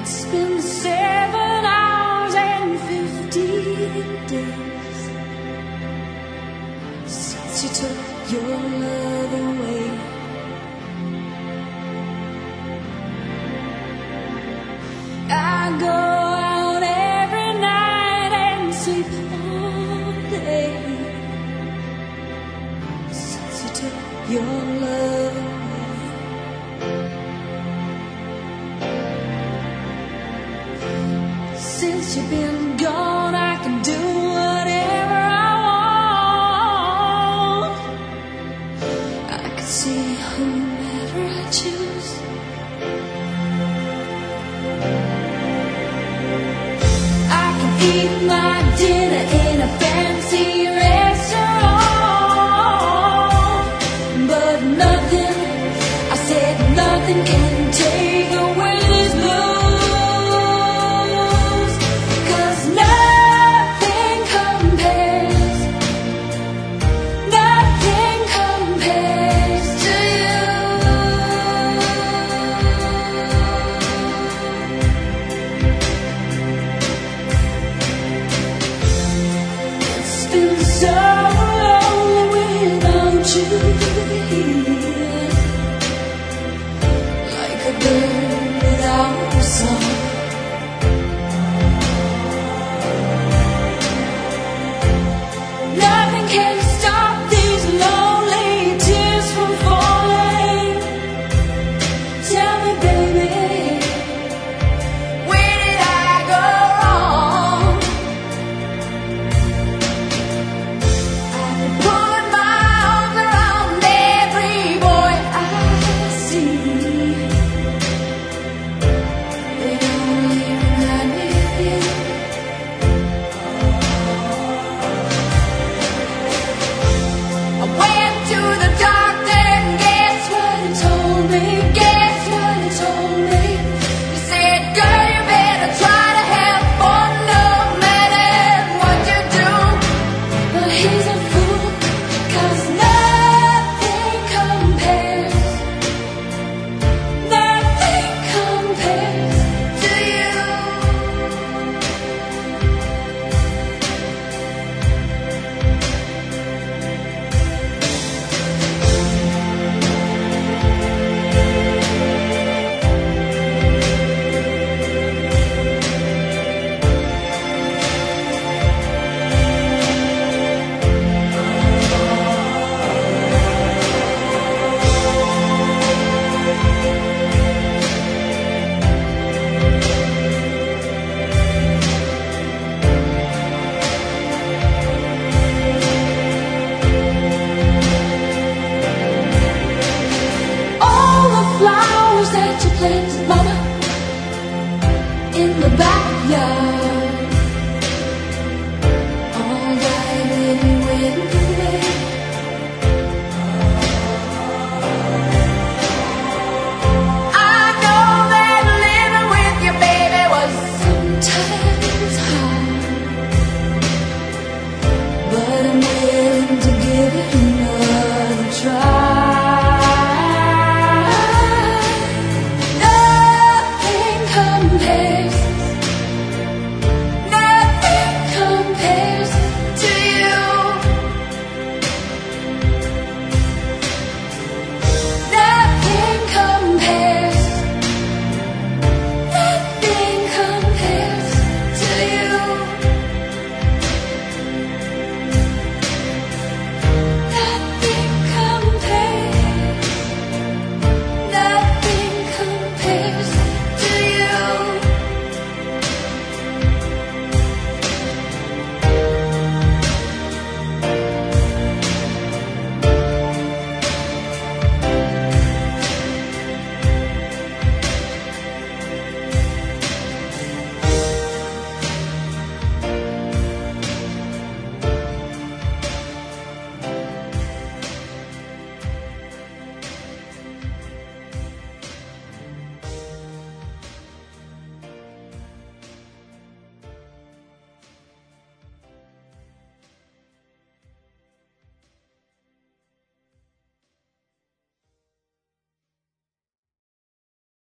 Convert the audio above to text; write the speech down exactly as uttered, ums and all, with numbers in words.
It's been seven hours and fifteen days since you took your love away. I go out every night and sleep all day since you took your love away. Since you've been gone, I can do whatever I want. I can see whomever I choose. I can eat my dinner in a fancy restaurant, but nothing, I said nothing can take away this blues. So lonely without you here, like a bird without a song. Nothing can stop these lonely tears from falling. Tell me, baby, where did I go wrong? Flowers that you planted, mama, in the backyard, all died when you went away. I know that living with you, baby, was sometimes hard, but I'm willing to give it